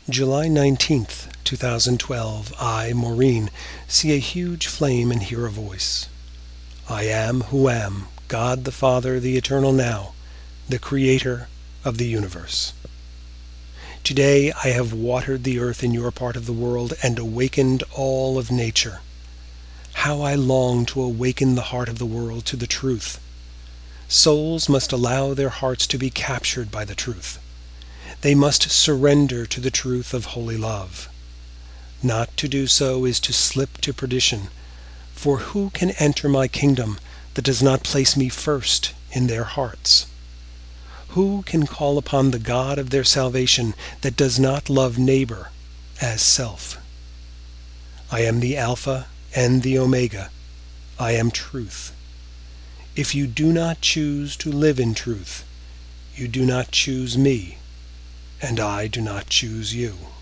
July 19th, 2012. I, Maureen, see a huge flame and hear a voice. I am who am, God the Father, the Eternal Now, the Creator of the universe. Today I have watered the earth in your part of the world and awakened all of nature. How I long to awaken the heart of the world to the truth. Souls must allow their hearts to be captured by the truth. They must surrender to the truth of holy love. Not to do so is to slip to perdition, for who can enter my kingdom that does not place me first in their hearts? Who can call upon the God of their salvation that does not love neighbor as self? I am the Alpha and the Omega. I am truth. If you do not choose to live in truth, you do not choose me, and I do not choose you.